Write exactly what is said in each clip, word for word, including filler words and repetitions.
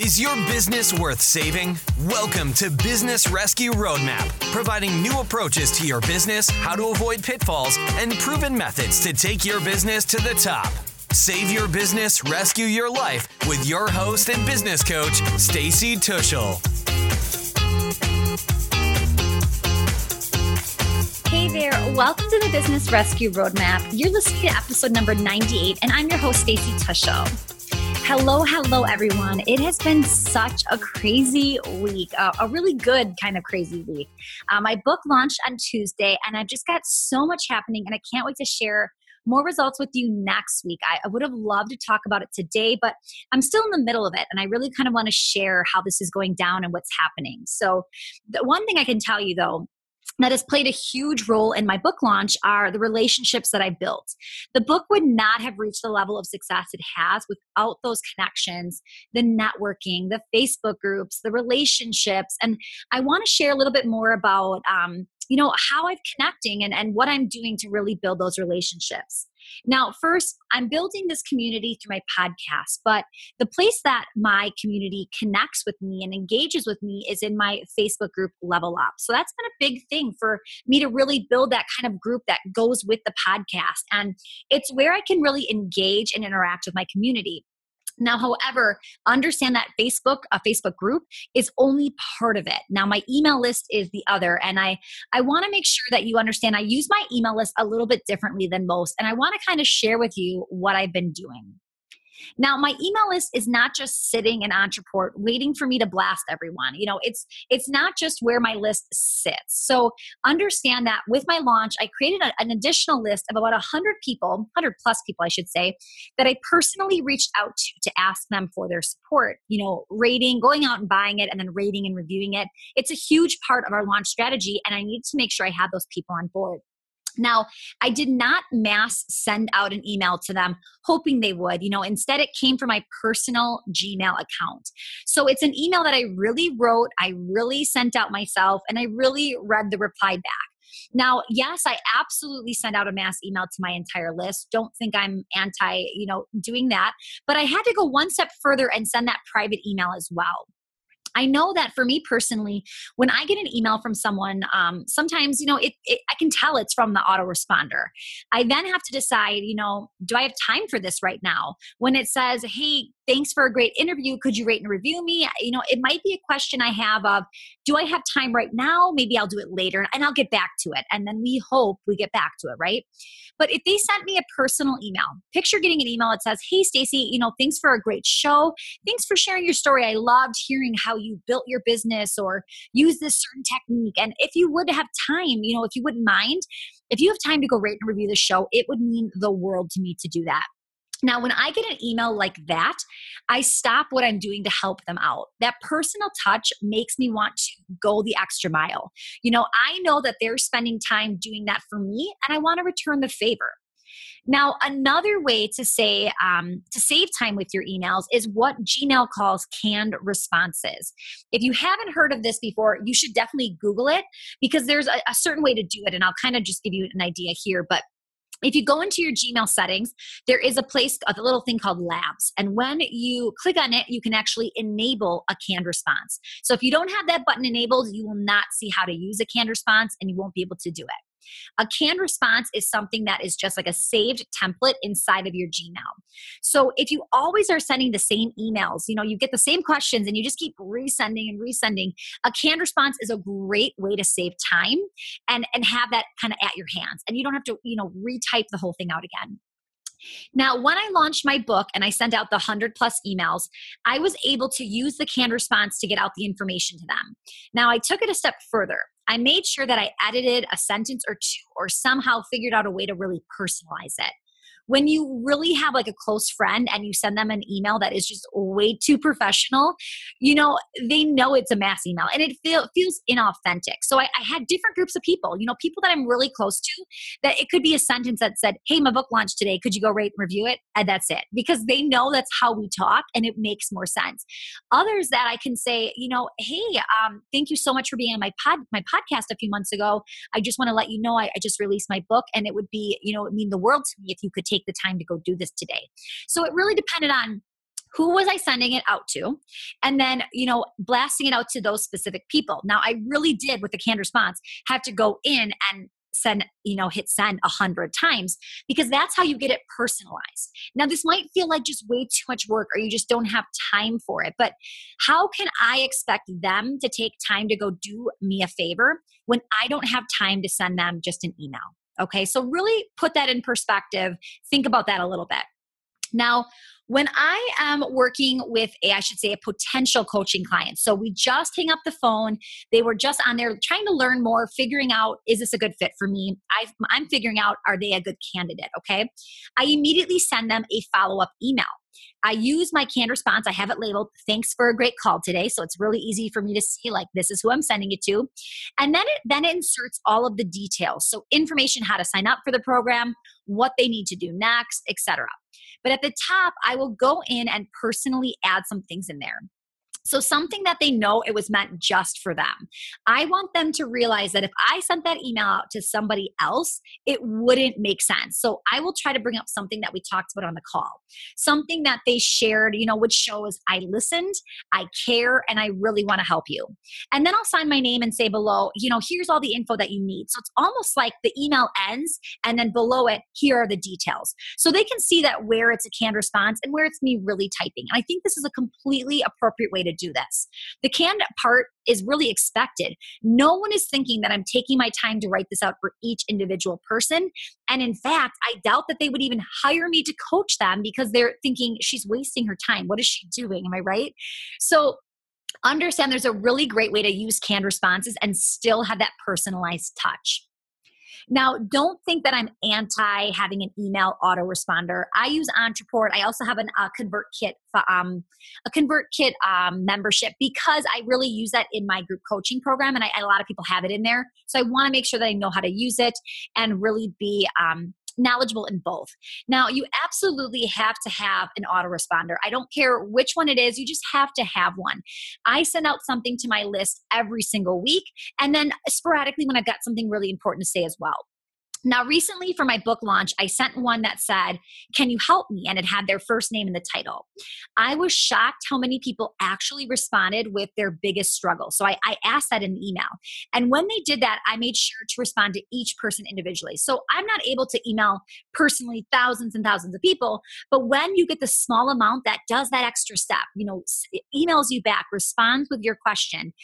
Is your business worth saving? Welcome to Business Rescue Roadmap, providing new approaches to your business, how to avoid pitfalls, and proven methods to take your business to the top. Save your business, rescue your life with your host and business coach, Stacy Tuschl. Hey there, welcome to the Business Rescue Roadmap. You're listening to episode number ninety-eight, and I'm your host, Stacy Tuschl. Hello, hello, everyone. It has been such a crazy week, uh, a really good kind of crazy week. Uh, my book launched on Tuesday, and I've just got so much happening, and I can't wait to share more results with you next week. I, I would have loved to talk about it today, but I'm still in the middle of it, and I really kind of want to share how this is going down and what's happening. So the one thing I can tell you, though, that has played a huge role in my book launch are the relationships that I built. The book would not have reached the level of success it has without those connections, the networking, the Facebook groups, the relationships. And I want to share a little bit more about, um, you know, how I'm connecting and, and what I'm doing to really build those relationships. Now, first, I'm building this community through my podcast, but the place that my community connects with me and engages with me is in my Facebook group, Level Up. So that's been a big thing for me to really build that kind of group that goes with the podcast. And it's where I can really engage and interact with my community. Now, however, understand that Facebook, a Facebook group, is only part of it. Now, my email list is the other, and I, I want to make sure that you understand I use my email list a little bit differently than most, and I want to kind of share with you what I've been doing. Now, my email list is not just sitting in Ontraport waiting for me to blast everyone. You know, it's it's not just where my list sits. So understand that with my launch, I created a, an additional list of about one hundred people, one hundred plus people, I should say, that I personally reached out to to ask them for their support. You know, rating, going out and buying it, and then rating and reviewing it. It's a huge part of our launch strategy, and I needed to make sure I had those people on board. Now, I did not mass send out an email to them hoping they would. You know, instead it came from my personal Gmail account. So it's an email that I really wrote, I really sent out myself, and I really read the reply back. Now, yes, I absolutely send out a mass email to my entire list. Don't think I'm anti, you know, doing that. But I had to go one step further and send that private email as well. I know that for me personally, when I get an email from someone, um, sometimes, you know, it, it, I can tell it's from the autoresponder. I then have to decide, you know, do I have time for this right now? When it says, hey, thanks for a great interview, could you rate and review me? You know, it might be a question I have of, do I have time right now? Maybe I'll do it later and I'll get back to it. And then we hope we get back to it, right? But if they sent me a personal email, picture getting an email that says, hey, Stacy, you know, thanks for a great show. Thanks for sharing your story. I loved hearing how you built your business or use this certain technique. And if you would have time, you know, if you wouldn't mind, if you have time to go rate and review the show, it would mean the world to me to do that. Now, when I get an email like that, I stop what I'm doing to help them out. That personal touch makes me want to go the extra mile. You know, I know that they're spending time doing that for me, and I want to return the favor. Now, another way to say, um, to save time with your emails is what Gmail calls canned responses. If you haven't heard of this before, you should definitely Google it because there's a, a certain way to do it, and I'll kind of just give you an idea here, but if you go into your Gmail settings, there is a place, a little thing called Labs. And when you click on it, you can actually enable a canned response. So if you don't have that button enabled, you will not see how to use a canned response and you won't be able to do it. A canned response is something that is just like a saved template inside of your Gmail. So if you always are sending the same emails, you know, you get the same questions and you just keep resending and resending, a canned response is a great way to save time and, and have that kind of at your hands. And you don't have to, you know, retype the whole thing out again. Now, when I launched my book and I sent out the one hundred plus emails, I was able to use the canned response to get out the information to them. Now, I took it a step further. I made sure that I edited a sentence or two or somehow figured out a way to really personalize it. When you really have like a close friend and you send them an email that is just way too professional, you know, they know it's a mass email and it feel, feels inauthentic. So I, I had different groups of people, you know, people that I'm really close to, that it could be a sentence that said, hey, my book launched today. Could you go rate and review it? And that's it. Because they know that's how we talk and it makes more sense. Others that I can say, you know, hey, um, thank you so much for being on my pod, my podcast a few months ago. I just want to let you know I, I just released my book and it would be, you know, it would mean the world to me if you could take the time to go do this today. So it really depended on Who was I sending it out to? And then, you know, blasting it out to those specific people. Now, I really did with the canned response have to go in and send, you know, hit send a hundred times because that's how you get it personalized. Now, this might feel like just way too much work or you just don't have time for it, but how can I expect them to take time to go do me a favor when I don't have time to send them just an email? Okay, so really put that in perspective. Think about that a little bit. Now, when I am working with a, I should say, a potential coaching client, so we just hang up the phone, they were just on there trying to learn more, figuring out, is this a good fit for me? I've, I'm figuring out, are they a good candidate? Okay. I immediately send them a follow-up email. I use my canned response. I have it labeled, thanks for a great call today. So it's really easy for me to see, like, this is who I'm sending it to. And then it, then it inserts all of the details. So information, how to sign up for the program, what they need to do next, et cetera. But at the top, I will go in and personally add some things in there. So something that they know it was meant just for them. I want them to realize that if I sent that email out to somebody else, it wouldn't make sense. So I will try to bring up something that we talked about on the call, something that they shared, you know, which shows I listened, I care, and I really want to help you. And then I'll sign my name and say below, you know, here's all the info that you need. So it's almost like the email ends and then below it, here are the details. So they can see that where it's a canned response and where it's me really typing. And I think this is a completely appropriate way to do this. The canned part is really expected. No one is thinking that I'm taking my time to write this out for each individual person. And in fact, I doubt that they would even hire me to coach them because they're thinking she's wasting her time. What is she doing? Am I right? So understand there's a really great way to use canned responses and still have that personalized touch. Now, don't think that I'm anti having an email autoresponder. I use Ontraport. I also have an, a ConvertKit, um, a ConvertKit um, membership because I really use that in my group coaching program, and I, a lot of people have it in there. So I want to make sure that I know how to use it and really be um, knowledgeable in both. Now, you absolutely have to have an autoresponder. I don't care which one it is. You just have to have one. I send out something to my list every single week, and then sporadically when I've got something really important to say as well. Now, recently for my book launch, I sent one that said, can you help me? And it had their first name in the title. I was shocked how many people actually responded with their biggest struggle. So I, I asked that in the email. And when they did that, I made sure to respond to each person individually. So I'm not able to email personally thousands and thousands of people, but when you get the small amount that does that extra step, you know, emails you back, responds with your question,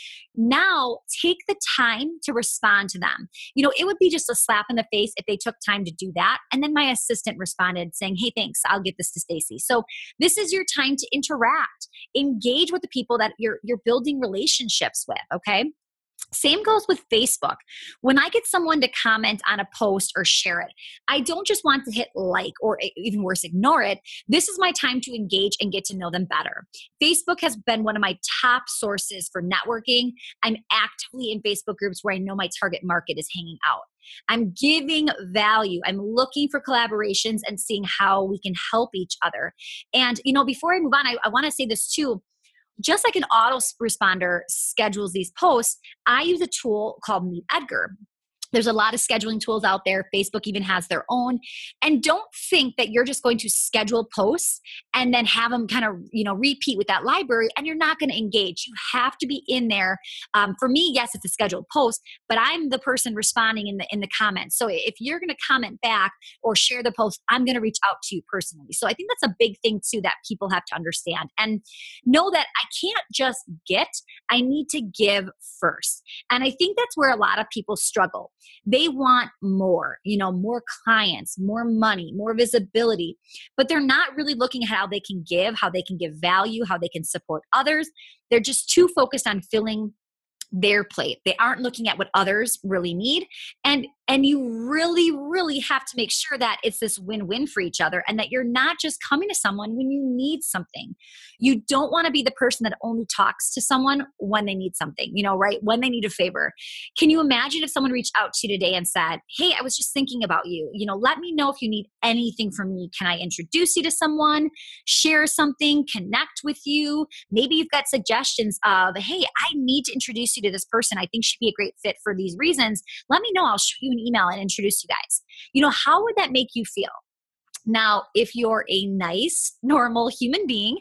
now take the time to respond to them. You know, it would be just a slap in the face if they took time to do that. And then my assistant responded saying, hey, thanks, I'll get this to Stacy. So this is your time to interact, engage with the people that you're, you're building relationships with, okay? Same goes with Facebook. When I get someone to comment on a post or share it, I don't just want to hit like or even worse, ignore it. This is my time to engage and get to know them better. Facebook has been one of my top sources for networking. I'm actively in Facebook groups where I know my target market is hanging out. I'm giving value. I'm looking for collaborations and seeing how we can help each other. And, you know, before I move on, I, I want to say this too. Just like an autoresponder schedules these posts, I use a tool called Meet Edgar. There's a lot of scheduling tools out there. Facebook even has their own. And don't think that you're just going to schedule posts and then have them kind of, you know, repeat with that library and you're not going to engage. You have to be in there. Um, for me, yes, it's a scheduled post, but I'm the person responding in the in the comments. So if you're going to comment back or share the post, I'm going to reach out to you personally. So I think that's a big thing too that people have to understand. And know that I can't just get, I need to give first. And I think that's where a lot of people struggle. They want more, you know, more clients, more money, more visibility, but they're not really looking at how they can give, how they can give value, how they can support others. They're just too focused on filling their plate. They aren't looking at what others really need. And and you really, really have to make sure that it's this win-win for each other and that you're not just coming to someone when you need something. You don't want to be the person that only talks to someone when they need something, you know, right? When they need a favor. Can you imagine if someone reached out to you today and said, hey, I was just thinking about you. You know, let me know if you need anything from me. Can I introduce you to someone, share something, connect with you? Maybe you've got suggestions of, hey, I need to introduce you to this person. I think she'd be a great fit for these reasons. Let me know. I'll shoot you an email and introduce you guys. You know, how would that make you feel? Now, if you're a nice, normal human being,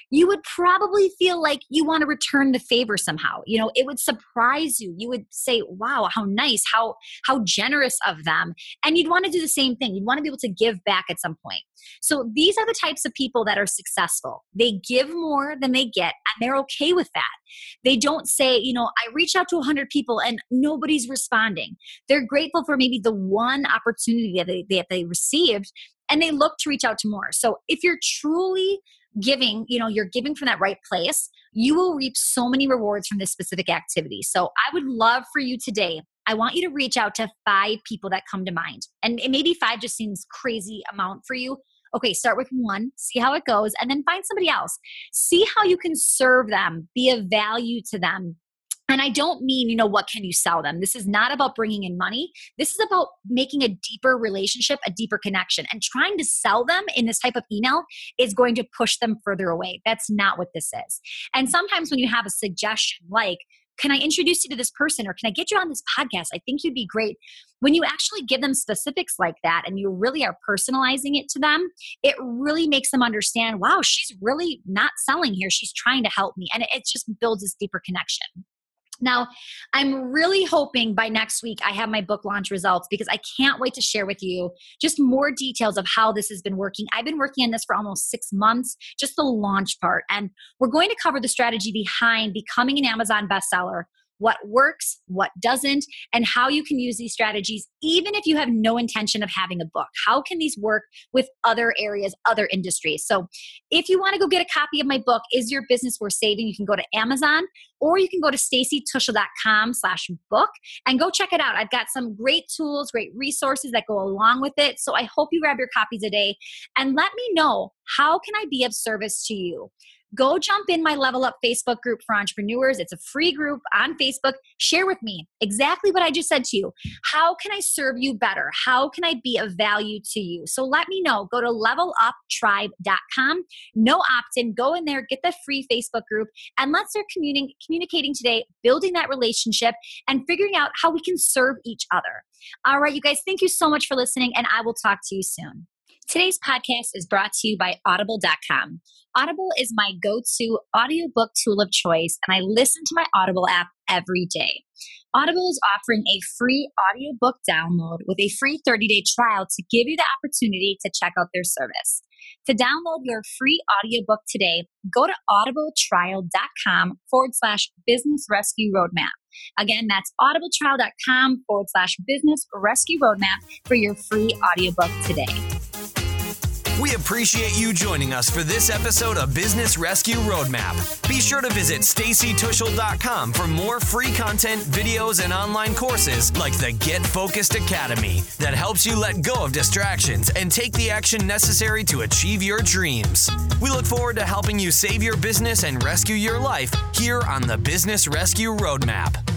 you would probably feel like you want to return the favor somehow. You know, it would surprise you. You would say, wow, how nice, how, how generous of them. And you'd want to do the same thing. You'd want to be able to give back at some point. So these are the types of people that are successful. They give more than they get, and they're okay with that. They don't say, you know, I reached out to one hundred people and nobody's responding. They're grateful for maybe the one opportunity that they, that they received, and they look to reach out to more. So if you're truly giving, you know, you're giving from that right place, you will reap so many rewards from this specific activity. So I would love for you today, I want you to reach out to five people that come to mind. And maybe five just seems crazy amount for you. Okay, start with one, see how it goes, and then find somebody else. See how you can serve them, be of value to them. And I don't mean, you know, what can you sell them? This is not about bringing in money. This is about making a deeper relationship, a deeper connection. And trying to sell them in this type of email is going to push them further away. That's not what this is. And sometimes when you have a suggestion like, can I introduce you to this person, or can I get you on this podcast? I think you'd be great. When you actually give them specifics like that and you really are personalizing it to them, it really makes them understand, wow, she's really not selling here. She's trying to help me. And it just builds this deeper connection. Now, I'm really hoping by next week I have my book launch results, because I can't wait to share with you just more details of how this has been working. I've been working on this for almost six months, just the launch part. And we're going to cover the strategy behind becoming an Amazon bestseller, what works, what doesn't, and how you can use these strategies even if you have no intention of having a book. How can these work with other areas, other industries? So if you want to go get a copy of my book, Is Your Business Worth Saving? You can go to Amazon, or you can go to stacytuschl.com slash book and go check it out. I've got some great tools, great resources that go along with it. So I hope you grab your copy today and let me know, how can I be of service to you? Go jump in my Level Up Facebook group for entrepreneurs. It's a free group on Facebook. Share with me exactly what I just said to you. How can I serve you better? How can I be of value to you? So let me know. Go to level up tribe dot com. No opt-in. Go in there, get the free Facebook group, and let's start communi- communicating today, building that relationship, and figuring out how we can serve each other. All right, you guys, thank you so much for listening, and I will talk to you soon. Today's podcast is brought to you by audible dot com. Audible is my go-to audiobook tool of choice, and I listen to my Audible app every day. Audible is offering a free audiobook download with a free thirty-day trial to give you the opportunity to check out their service. To download your free audiobook today, go to audibletrial.com forward slash business rescue roadmap. Again, that's audibletrial.com forward slash business rescue roadmap for your free audiobook today. We appreciate you joining us for this episode of Business Rescue Roadmap. Be sure to visit stacy tuschl dot com for more free content, videos, and online courses like the Get Focused Academy that helps you let go of distractions and take the action necessary to achieve your dreams. We look forward to helping you save your business and rescue your life here on the Business Rescue Roadmap.